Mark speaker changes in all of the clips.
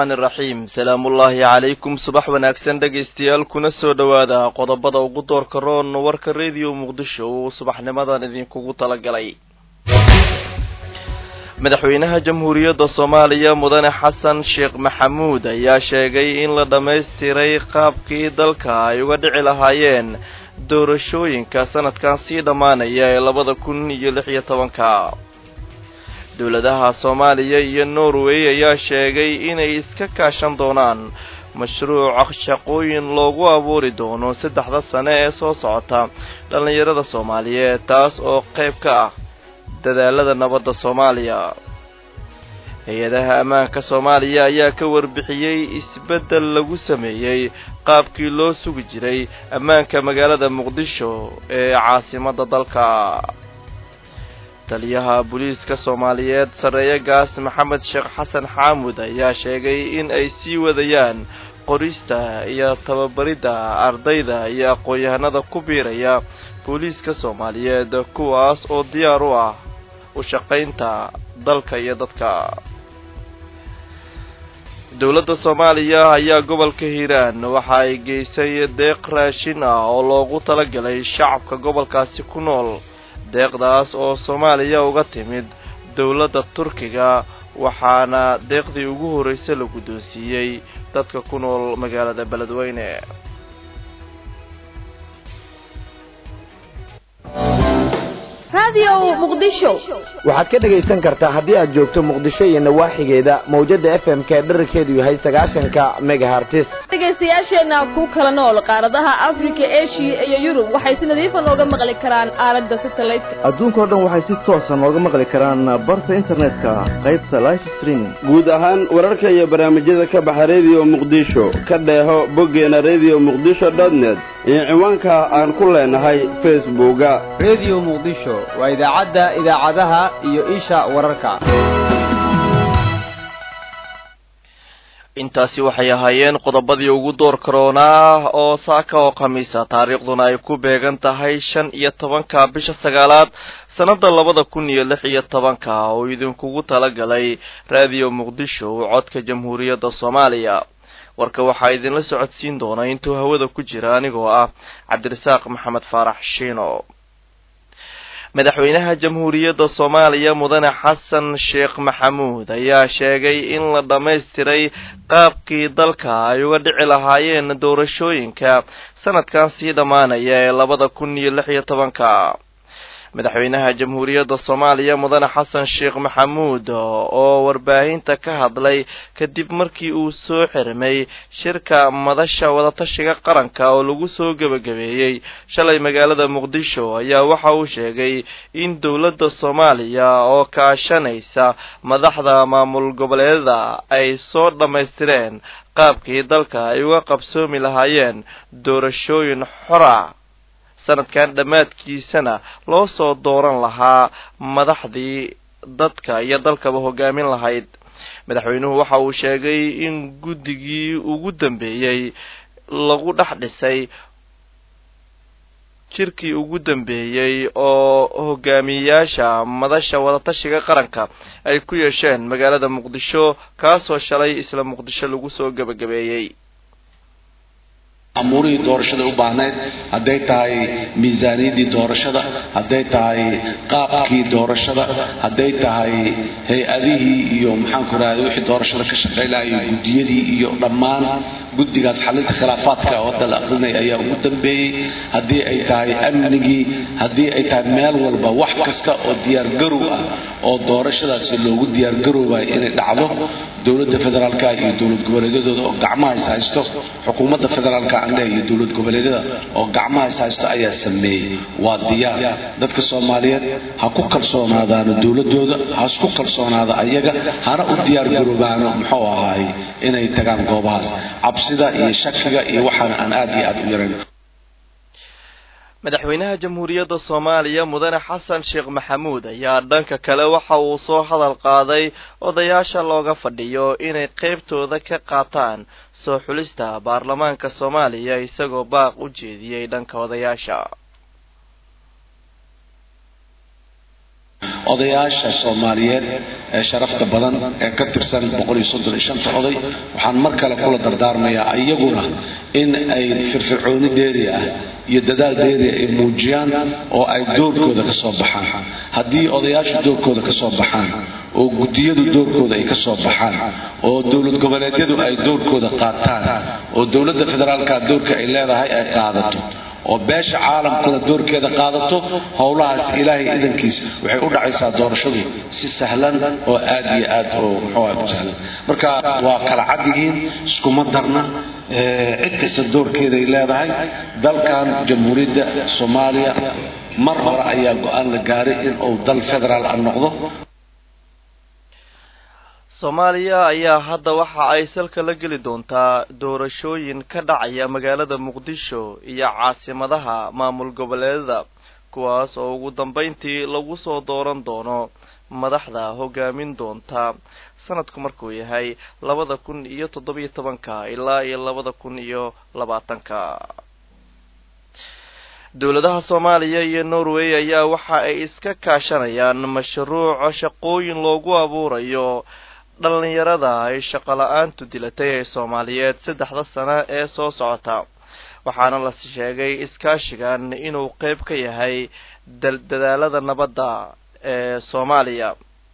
Speaker 1: الرحمن الرحيم سلام الله عليكم صباح وناكسن dhageystayaal kuna soo dhawaada qodobada ugu doorka roon warka radio muqdisho subaxnimadan idinkugu talagalay madaxweynaha jamhuuriyadda Soomaaliya mudane Xasan Sheekh Maxamuud ayaa sheegay in la dhameystiray qaabkii dalka ay uga dhici lahaayeen doorashooyinka sanadkan sii dhamaanaya ee 2016 dawladaha Soomaaliya iyo Norway ayaa sheegay inay iska kaashan doonaan mashruuc shaqooyin loogu abuuri doono 3 sano ee soo socota dhalinyarada Soomaaliyeed taas oo qayb ka ah dadaalada nabadda Soomaaliya hay'adaha ammaanka Soomaaliya ayaa ka warbixiyay isbedel lagu sameeyay qaabkii loo sugi jiray ammaanka magaalada Muqdisho ee caasimadda dalka taliyaha booliiska Soomaaliyeed Sareeya Gaas Maxamed Sheekh Xasan Xamuud ayaa sheegay in ay sii wadayaan qorista iyo tababarida ardayda iyo aqoon-yahanada ku biiraya booliiska Soomaaliyeed kuwaas oo diyaar u ah u shaqaynta dalka iyo dadka dawladda Soomaaliya ayaa gobolka Hiiraan waxa ay geysay deeq raashin ah oo loogu talagalay shacabka gobolkaasi ku nool deeqdaas oo Soomaaliya uga timid dawladda Turkiga waxaana deeqdii ugu horeysay lagu doonsiiyay dadka ku nool magaalada Beledweyne
Speaker 2: radio muqdisho
Speaker 3: waxaad ka dhageysan kartaa haddii aad joogto Muqdisho iyo nawaaxigeeda mawjada FM ka dhererkeedu yahay 90 megahertz
Speaker 2: dhageystayaasheena ku kala nool qaaradaha Afrika Asia iyo Yurub waxay si nadiif ah uga maqli karaan aalada satellite
Speaker 4: adduunka oo dhan waxay si toos ah uga maqli karaan barta internetka qaybta live streaming
Speaker 5: guud ahaan wararka iyo barnaamijyada ka baxa radio Muqdisho ka dheeho boggeena radiomuqdisho.net iyo ciwaanka aan ku leenahay Facebook
Speaker 6: radio Muqdisho waa idaacadaha iyo isha wararka
Speaker 1: intaasi waxay ahaayeen qodobadii ugu door corona oo saaka oo khamiisa taariikhduna ay ku beegan tahay 15 bisha 9aad sanada 2016 oo idinkugu talagalay radio Muqdisho codka jamhuuriyadda Soomaaliya warka waxa idinla socodsiin doona intuu hawada ku jira anigoo ah Cabdirasaaq Maxamed Faarax Shiino madaxweynaha jamhuuriyadda Soomaaliya mudane Xasan Sheekh Maxamuud ayaa sheegay in la dhameystiray qaabkii dalka ay uga dhici lahaayeen doorashooyinka sanadkan sii dhamaanaya ee 2016 madaxweynaha jamhuuriyadda Soomaaliya mudane Xasan Sheekh Maxamuud oo warbaahinta ka hadlay kadib markii uu soo xirmay shirka madasha wadatashiga qaranka oo lagu soo gabagabeeyay shalay magaalada Muqdisho ayaa waxa uu sheegay in dawladda Soomaaliya oo kaashanaysa madaxda maamul goboleedyada ay soo dhameystireen qaabkii dalka ay uga qabsoomi lahaayeen doorashooyin xor ah sanadkan dhamaadkiisana loo soo dooran lahaa madaxdii dadka iyo dalkaba hogaamin lahayd madaxweynuhu waxa uu sheegay in guddigii ugu dambeeyay lagu dhaxdhisay shirkii ugu dambeeyay oo hogaamiyayaasha madasha wadatashiga qaranka ay ku yeesheen magaalada Muqdisho kaasoo shalay isla Muqdisho lagu soo gabagabeeyay
Speaker 7: amuuri doorashada u baahneed haday tahay miisaaniyadii doorashada haday tahay qaabkii doorashada haday tahay hay'adihii iyo maxaan ku raadiyay wixii doorashada ka shaqeynayay gudiyadii iyo dhammaan guddigaas xalinta khilaafaadka oo dal aqrinay ayaa ugu dambeeyay hadii ay tahay amnigii hadii ay tahay meel walba wax kasta oo diyaar garow ah oo doorashadaas loogu diyaar garoobay inay dhacdo dawladda federaalka iyo dawlad goboleedyada oo gacmaha haysto xukuumadda federaalka iyo dawlad goboleedyada oo gacmaha haysto ayaa sameeyay waa diyaar dadka Soomaaliyeed ha ku kalsoonaadaan dawladooda ha isku kalsoonaada ayaga hana u diyaar garoobaan muxuu ahaay inay tagaan goobahaas cabsida iyo shakiga iyo waxaan aan aad iyo aad u yareen
Speaker 1: madaxweynaha jamhuuriyadda Soomaaliya mudane Xasan Sheekh Maxamuud ayaa dhanka kale waxa uu soo hadal qaaday odayaasha looga fadhiyo inay qaybtooda ka qaataan soo xulista baarlamaanka Soomaaliya isagoo baaq u jeediyay dhanka odayaasha
Speaker 7: odayaasha Soomaaliyeed ee sharafta badan ee ka tirsan 135 oday waxaan mar kale kula dardaarmayaa iyaguna in ay firfircooni dheeri ah iyo dadaal dheeri ay muujiyaan oo ay doorkooda ka soo baxaan haddii odayaashu doorkooda ka soo baxaan oo gudiyadu doorkooda ay ka soo baxaan oo dawlad goboleedyadu ay doorkooda qaataan oo dawladda federaalka doorka ay leedahay ay qaadato oo beesha caalamkuna doorkeeda qaadato howlahaas ilaahay idankiis waxay u dhacaysaa doorashadu si sahlan oo aad iyo aad oo muxuu sahlan marka waa kala cad yihiin iskuma darna cid kasta doorkeeda ay leedahay dalkan jamhuuriyadda Soomaaliya mar hore ayaa go'aan la gaaray in uu dal federaal noqdo
Speaker 1: Soomaaliya ayaa hadda waxa ay salka la geli doontaa doorashooyin ka dhacaya magaalada Muqdisho iyo caasimadaha maamul goboleedyada kuwaas oo ugu dambeyntii lagu soo dooran doono madaxda hogaamin doonta sanadku markuu yahay 2017 ilaa 2020 dawladaha Soomaaliya iyo Norway ayaa waxa ay iska kaashanayaan mashruuc shaqooyin loogu abuurayo dhalinyarada ay shaqo la'aantu dilatay ee Soomaaliyeed 3 sano ee soo socota waxaana la sheegay iskaashigan inuu qayb ka yahay dadaalada nabadda ee Soomaaliya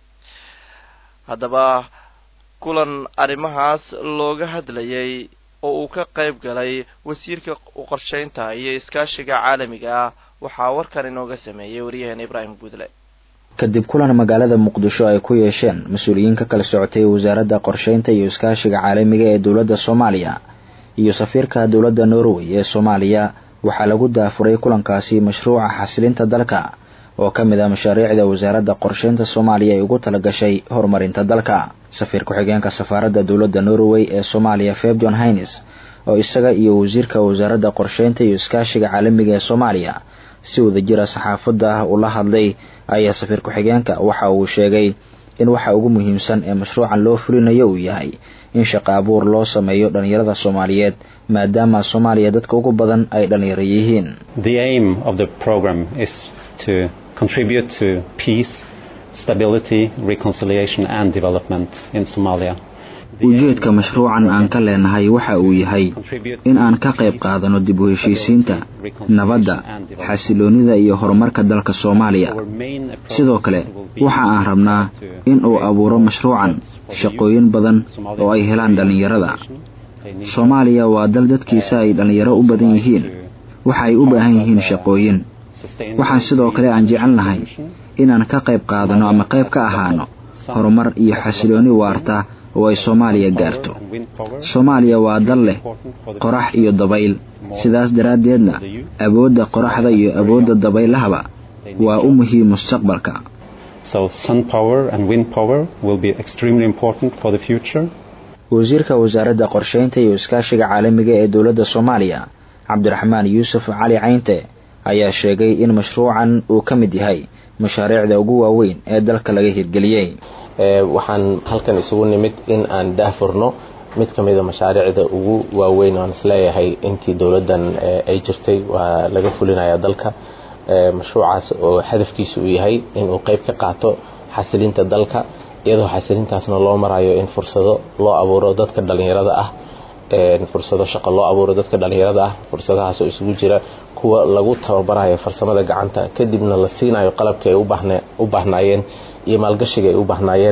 Speaker 1: haddaba kulan arimahaas looga hadlayay oo uu ka qayb galay wasiirka qorsheynta iyo iskaashiga caalamiga ah waxa warkan inooga sameeyay wariyahan Ibrahim Guudle
Speaker 8: kadib kulan magaalada Muqdisho ay ku yeesheen mas'uuliyiin ka kala socotay wasaaradda qorsheynta iyo iskaashiga caalamiga ee dawladda Soomaaliya iyo safiirka dawladda Norway ee Soomaaliya waxa lagu daafuray kulankaasi mashruuca xasilinta dalka oo kamid ah mashaariicda wasaaradda qorsheynta Soomaaliya ay ugu talagashay horumarinta dalka safiir ku-xigeenka safaaradda dawladda Norway ee Soomaaliya Febjon Haynes oo isaga iyo wasiirka wasaaradda qorsheynta iyo iskaashiga caalamiga ee Soomaaliya si wadajir ah saxaafadda ula hadlay ayaa safiir ku-xigeenka waxa uu sheegay in waxa ugu muhiimsan ee mashruucan loo fulinayo uu yahay in shaqo abuur loo sameeyo dhalinyarada Soomaaliyeed maadaama Soomaaliya dadka ugu badan ay dhalinyaro yihiin.
Speaker 9: The aim of the program is to contribute to peace, stability, reconciliation and development in Somalia.
Speaker 8: ujeedka mashruucan aan ka leenahay waxa uu yahay in aan ka qayb qaadano dib u heshiisiinta nabadda xasiloonida iyo horumarka dalka Soomaaliya sidoo kale waxa aan rabnaa in uu abuuro mashruucan shaqooyin badan oo ay helaan dhalinyarada Soomaaliya waa dal dadkiisa ay dhalinyaro u badan yihiin waxa ay u baahan yihiin shaqooyin waxaan sidoo kale aan jecelnahay in aan ka qayb qaadano ama qayb ka ahaano horumar iyo xasilooni waarta oo ay Soomaaliya gaarto Soomaaliya waa dal leh qorax iyo dabayl sidaas daraadeedna awoodda qoraxda iyo awoodda dabaylahaba waa u muhiim mustaqbalka
Speaker 9: so sun power and wind power will be extremely important for the future
Speaker 8: wasiirka wasaaradda qorsheynta iyo iskaashiga caalamiga ee dawladda Soomaaliya Cabdiraxmaan Yuusuf Cali Caynte ayaa sheegay in mashruucan uu ka mid yahay mashaariicda ugu waaweyn ee dalka laga hirgeliyay
Speaker 10: waxaan halkan isugu nimid in aan daafurno mid ka mid ah mashaariicda ugu waaweyn oo aan isleeyahay intii dawladdan ay jirtay waa laga fulinayaa dalka mashruucaas oo hadafkiisu uu yahay in uu qayb ka qaato xasilinta dalka iyadoo xasilintaasna loo marayo in fursado loo abuuro dadka dhalinyarada ah fursado shaqo loo abuuro dadka dhalinyarada ah fursadahaas oo isugu jira kuwa lagu tababarayo farsamada gacanta kadibna la siinayo qalabka ay u baahnaayeen iyo maalgashiga ay u baahnaayeen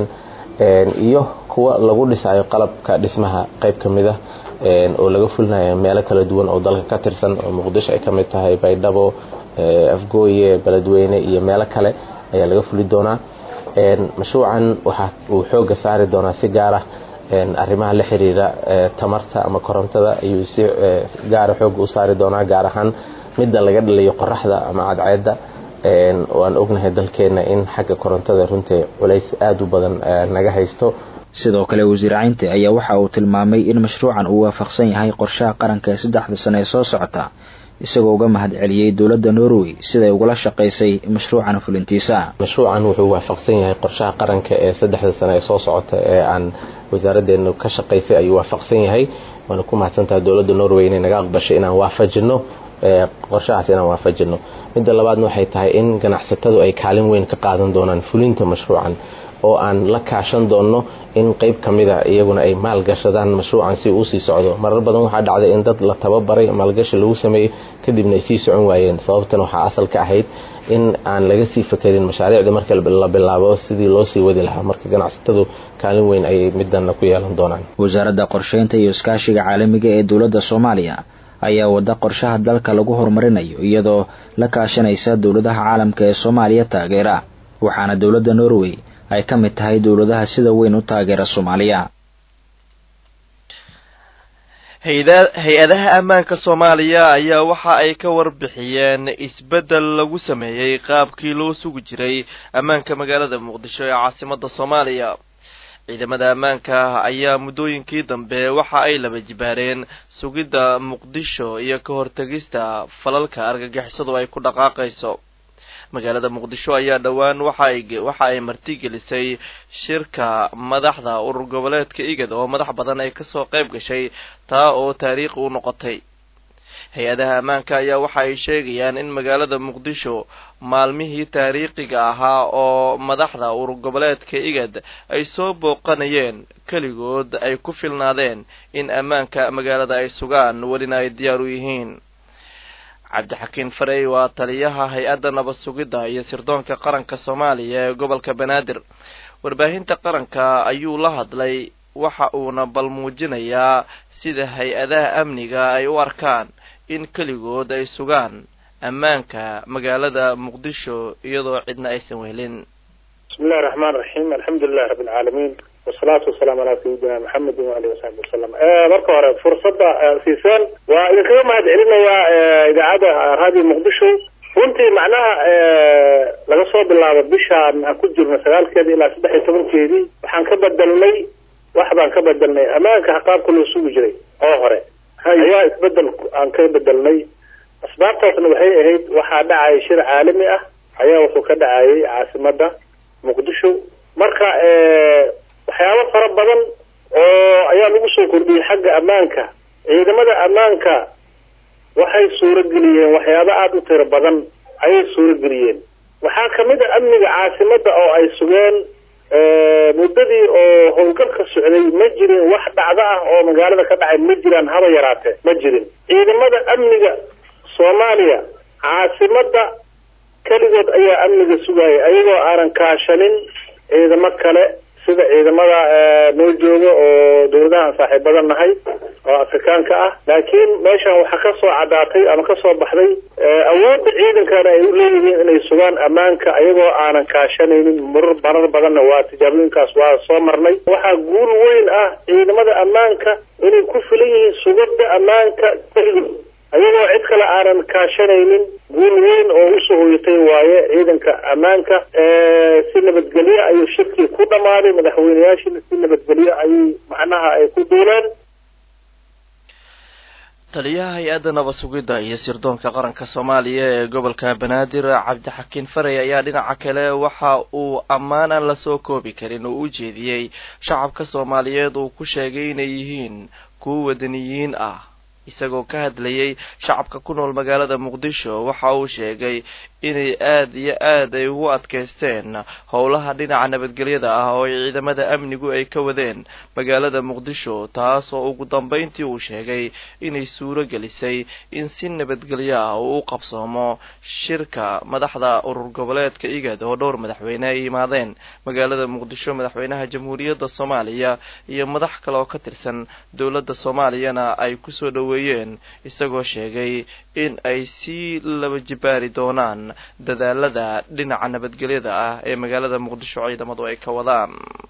Speaker 10: iyo kuwa lagu dhisayo qalabka dhismaha qayb kamid ah oo laga fulinayo meelo kala duwan oo dalka ka tirsan oo Muqdisho ay kamid tahay Baydhabo Afgooye Beledweyne iyo meelo kale ayaa laga fuli doonaa mashruucan waxa uu xoog saari doonaa si gaar ah arrimaha la xiriira tamarta ama korontada ayuu si gaar ah xoog u saari doonaa gaar ahaan midda laga dhaliyo qoraxda ama cadceedda oo aan ognahay dalkeena in xagga korontada runtii culays aad u badan naga haysto
Speaker 8: sidoo kale wasiir Caynte ayaa waxa uu tilmaamay in mashruucan uu waafaqsan yahay qorshaha qaranka ee 3 sano ee soo socota isagoo uga mahad celiyay dawladda Norway sida ay uga shaqeysay mashruucan fulintiisa
Speaker 10: mashruucan wuxuu waafaqsan yahay qorshaha qaranka ee 3 sano ee soo socota ee aan wasaaraddeenu ka shaqeysay ayuu waafaqsan yahay waana ku mahadsantahay dawladda Norway inay naga aqbashay inaan waafajino qorshahaas inaan waafajino. midda labaadna waxay tahay in ganacsatadu ay kaalin weyn ka qaadan doonaan fulinta mashruucan oo aan la kaashan doono in qayb kamida iyaguna ay maal gashadaan mashruucan si uu sii socdo. marar badan waxaa dhacday in dad la tababaray maalgashi lagu sameeyay kadibna ay sii socon waayeen. sababtan waxaa asal ka ahayd in aan laga sii fakerin mashaariicda marka la bilaabo sidii loo sii wadi lahaa. marka ganacsatadu kaalin weyn ay midana ku yeelan doonaan.
Speaker 8: wasaaradda qorsheynta iyo iskaashiga caalamiga ee dowladda Soomaaliya ayaa wada qorshaha dalka lagu horumarinayo iyadoo la kaashanaysa dowladaha caalamka ee Soomaaliya taageera. waxaana dowladda Norway ay ka mid tahay dowladaha sida weyn u taageera Soomaaliya.
Speaker 1: hay-adaha ammaanka Soomaaliya ayaa waxa ay ka warbixiyeen isbedel lagu sameeyay qaabkii loo sugi jiray ammaanka magaalada Muqdisho ee caasimadda Soomaaliya. ciidamada ammaanka ayaa muddooyinkii dambe waxa ay laba jibaareen sugidda Muqdisho iyo ka hortagista falalka argagixisadu ay ku dhaqaaqayso. magaalada Muqdisho ayaa dhawaan waxa ay martigelisay shirka madaxda urur goboleedka IGAD oo madax badan ay kasoo qayb gashay taa oo taariikh u noqotay. hay-adaha ammaanka ayaa waxa ay sheegayaan in magaalada Muqdisho maalmihii taariikhiga ahaa oo madaxda urur goboleedka IGAD ay soo booqanayeen kaligood ay ku filnaadeen in ammaanka magaalada ay sugaan walina ay diyaar u yihiin. cabdixakiin farey waa taliyaha hay-adda nabad sugidda iyo sirdoonka qaranka Soomaaliya ee gobolka Banaadir. warbaahinta qaranka ayuu la hadlay waxa uuna balmuujinayaa sida hay-adaha amniga ay u arkaan in kaligood ay sugaan ammaanka magaalada Muqdisho iyadoo cidna aysan wehelin.
Speaker 11: bismillaahir rahmaanir rahiim alxamdulillahi rabbil caalamiin wasalaatu wasalaamu calaa sayyidina Muhammad wa alihi wasaxbihi wasallam. marka hore fursadda siisaan waa idinkaga mahadcelinayaa idaacadda raadiyo Muqdisho. runtii macnaha laga soo bilaabo bishaan aan ku jirno 9keedii ilaa 13keedii waxaan ka bedelnay ammaanka qaabka loo sugi jiray oo hore ayaa isbedel aan ka bedelnay. asbaabtaasna waxay ahayd waxaa dhacay shir caalami ah ayaa wuxuu ka dhacayay caasimadda Muqdisho. marka waxyaabo fara badan oo ayaa lagu soo kordhiyay xagga ammaanka. ciidamada ammaanka waxay suurageliyeen waxyaabo aad u tiro badan ayay suurageliyeen. waxaa kamid ah amniga caasimadda oo ay sugeen muddadii oo howlgalka socday ma jirin wax dhacdo ah oo magaalada ka dhacay ma jiraan haba yaraatee ma jirin. ciidamada amniga Soomaaliya caasimadda kaligood ayaa amniga sugayay ayagoo aanan kaashanin ciidamo kale sida ciidamada noo jooga oo dowladaha saaxiibada nahay oo Afrikaanka ah. laakiin meeshan waxa ka soo cadaatay ama ka soo baxday awoodda ciidankana ay u leeyihiin inay sugaan ammaanka ayagoo aanan kaashanaynin. marar badanna waa tijaabooyinkaas waa soo marnay. waxaa guul weyn ah ciidamada ammaanka inay ku filan yihiin sugidda ammaanka ayagoo cid kale aanan kaashanaynin. guul weyn oo u soo hoyatay waaye ciidanka ammaanka. si nabadgelyo ayuu shirkii ku dhamaaday. madaxweynayaashii si nabadgelyo ayay macnaha ay ku duuleen.
Speaker 1: taliyaha hay-adda nabad sugidda iyo sirdoonka qaranka Soomaaliya ee gobolka Banaadir cabdixakiin farey ayaa dhinaca kale waxa uu ammaan aan la soo koobi karin oo u jeediyey shacabka Soomaaliyeed uu ku sheegay inay yihiin kuwa wadaniyiin ah. isagoo ka hadlayay shacabka ku nool magaalada Muqdisho waxa uu sheegay inay aad iyo aad ay ugu adkaysteen howlaha dhinaca nabadgelyada ah oo ciidamada amnigu ay ka wadeen magaalada Muqdisho taas oo ugu dambeyntii uu sheegay inay suuro gelisay in si nabadgelyo ah uu qabsoomo shirka madaxda urur goboleedka IGAD oo dhowr madaxweyne ay yimaadeen magaalada Muqdisho. madaxweynaha jamhuuriyadda Soomaaliya iyo madax kale oo ka tirsan dowladda Soomaaliyana ay ku soo dhaweeyeen isagoo sheegay in ay si laba jibaari doonaan dadaalada dhinaca nabadgelyada ah ee magaalada Muqdisho ciidamadu ay ka wadaan.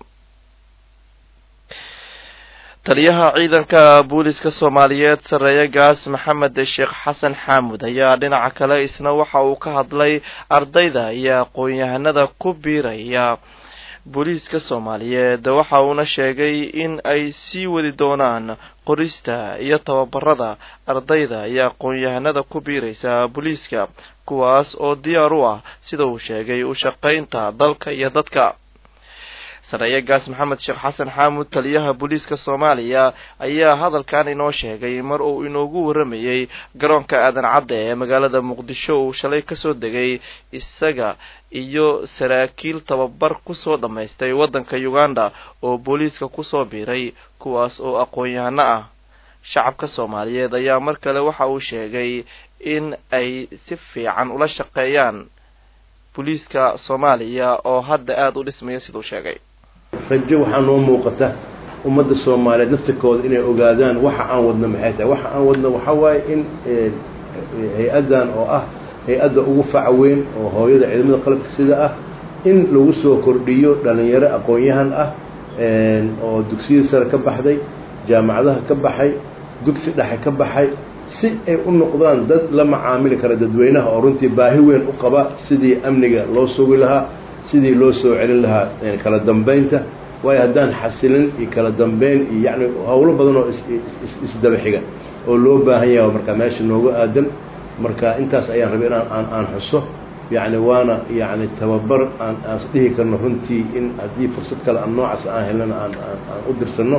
Speaker 1: taliyaha ciidanka booliska Soomaaliyeed sareeya gaas Maxamed Sheekh Xasan Xamuud ayaa dhinaca kale isna waxa uu ka hadlay ardayda iyo aqoon-yahanada ku biiraya booliska Soomaaliyeed. waxa uuna sheegay in ay sii wadi doonaan qorista iyo tababarada ardayda iyo aqoon-yahanada ku biiraysa booliska kuwaas oo diyaar u ah sida uu sheegay u shaqaynta dalka iyo dadka. sareeyagaas maxamed sheekh xasan xaamud taliyaha booliiska Soomaaliya ayaa hadalkan inoo sheegay mar uu inoogu waramayay garoonka aadan cadde ee magaalada Muqdisho uu shalay ka soo degay isaga iyo saraakiil tababar ku soo dhameystay wadanka Uganda oo booliiska ku soo biiray kuwaas oo aqoon-yahano ah. shacabka Soomaaliyeed ayaa mar kale waxa uu sheegay in ay si fiican ula shaqeeyaan booliiska Soomaaliya oo hadda aad u dhismaya sidoo sheegay.
Speaker 12: rajo waxaa noo muuqata ummadda Soomaaliyeed naftirkooda inay ogaadaan waxa aan wadno maxay tahay. waxa aan wadno waxa waaye in hay-adan oo ah hay-adda ugu fac weyn oo hooyada ciidamada qalabka sida ah in lagu soo kordhiyo dhalinyaro aqoon-yahan ah oo dugsiyada sare ka baxday, jaamacadaha ka baxay, dugsi dhexe ka baxay, si ay u noqdaan dad la macaamili kara dadweynaha oo runtii baahi weyn u qaba sidii amniga loo sugi lahaa, sidii loo soo celin lahaa kala dambeynta. waayo haddaan xasilin iyo kala dambeyn iyo yacni howlo badan oo isdaba xiga oo loo baahan yahay marka meesha nooga aadan. marka intaas ayaan rabay inaan aan xuso yacni waana yacni tababar aan dhihi karno runtii in haddii fursad kale aan noocaas aan helana aan u dirsanno.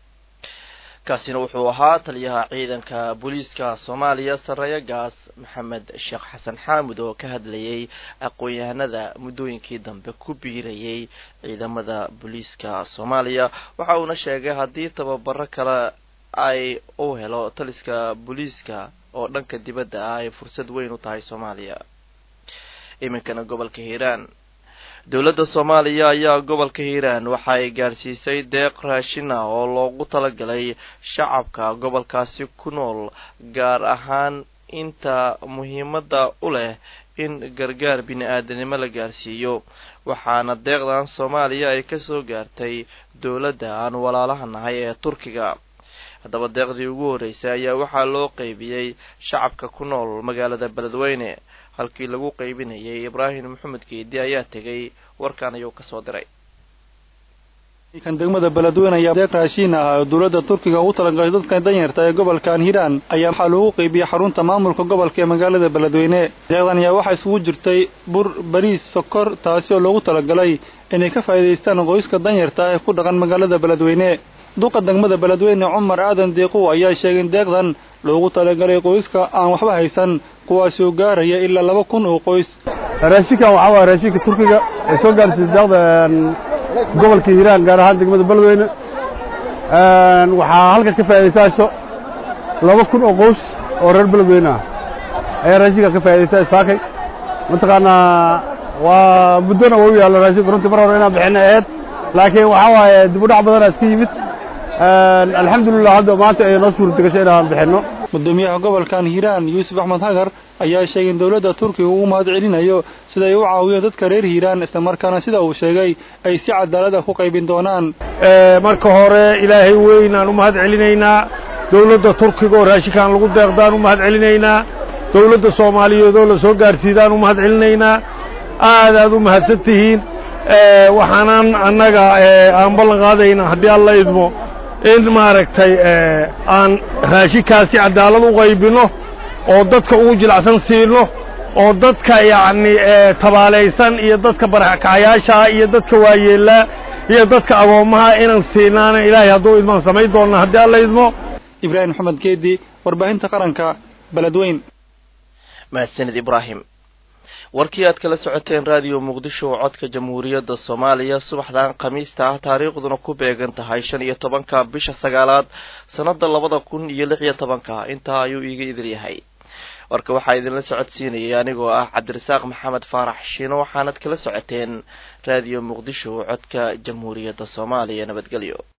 Speaker 1: kaasina wuxuu ahaa taliyaha ciidanka booliiska Soomaaliya sareeyagaas maxamed sheekh xasan xaamud oo ka hadlayay aqoon-yahanada muddooyinkii dambe ku biirayay ciidamada booliiska Soomaaliya. waxa uu sheegay haddii tababaro kale ay u helo taliska booliiska oo dhanka dibadda ah ay fursad weyn u tahay Soomaaliya. iminkana gobolka Hiiraan dawladda Soomaaliya ayaa gobolka Hiiraan waxa ay gaarsiisay deeq raashin ah oo loogu talagalay shacabka gobolkaasi ku nool, gaar ahaan inta muhiimadda u leh in gargaar bini'aadanimo la gaarsiiyo. waxaana deeqdan Soomaaliya ay ka soo gaartay dawladda aan walaalaha nahay ee Turkiga. haddaba deeqdii ugu horeysay ayaa waxaa loo qaybiyay shacabka ku nool magaalada Beledweyne. halkii lagu qaybinayay Ibraahim Maxamed Geedi ayaa tagay warkan ayuu ka soo diray.
Speaker 13: kan degmada Beledweyne ayaa deeq raashin ah oo dawladda Turkiga u talagalay dadka danyarta ee gobolkan Hiiraan ayaa waxaa lagu qaybiyay xarunta maamulka gobolka ee magaalada Beledweyne. deeqdan ayaa waxaa isugu jirtay bur, bariis, sokor, taasi oo loogu talagalay inay ka faa'iideystaan qoyska danyarta ee ku dhaqan magaalada Beledweyne. duqa degmada Beledweyne Cumar Aadan Deeqo ayaa sheegay in deeqdan loogu talagalay qoyska aan waxba haysan kuwaas oo gaaraya ilaa 2,000 oo qoys.
Speaker 14: raashinkan waxa waa raashinka Turkiga ee soo gaarsiisay deeqdan gobolka Hiiraan gaar ahaan degmada Beledweyne. waxaa halka ka faa'iideyso 2,000 oo qoys oo reer Beledweyne ah ayaa raashinka ka faa'iideystay saakay. mataqaana waa muddana uu yaalo raashinka runtii mar hore inaan bixinay ahayd, laakiin waxa waaye dib u dhac badan iska yimid. alxamdulillah hadda maanta ay noo suurtagashay inaan bixinno.
Speaker 13: gudoomiyaha gobolkan Hiiraan Yuusuf Axmed Hagar ayaa sheegay in dawladda Turkiga uu mahad celinayo sida ay u caawiyeen dadka reer Hiiraan, isla markaana sida uu sheegay ay si cadaalad ah ku qaybin doonaan.
Speaker 14: marka hore ilaahay weyn aan u mahad celinaynaa, dawladda Turkiga oo raashinkan lagu deeqdaan u mahad celinaynaa, dawladda Soomaaliyeed oo la soo gaarsiidaan u mahad celinaynaa. aad u mahadsantihiin. waxaanan annaga aan ballan qaadaynaa haddii alla idmo in maaragtay aan raashinkaasi cadaalad u qaybino oo dadka ugu jilacsan siino oo dadka yacni tabaalaysan iyo dadka barakacayaasha iyo dadka waayeelaa iyo dadka agoomaha inaan siinaana ilaahay hadduu idmaan samayn doonna haddii alla idmo.
Speaker 13: Ibraahim Maxamed Geedi, warbaahinta qaranka, Beledweyne.
Speaker 1: mahadsanid Ibraahim. warkii aad kala socoteen raadiyo Muqdisho oo codka Jamhuuriyadda Soomaaliya subaxdan Khamiista ah taariikhduna ku beegan tahay 15 bisha 9aad sanada 2016. intaa ayuu iiga idil yahay. warka waxaa idinla socodsiinayay anigoo ah Cabdirasaaq Maxamed Faarax Shiino. waxaanad kala socoteen raadiyo Muqdisho oo codka Jamhuuriyadda Soomaaliya. nabadgelyo.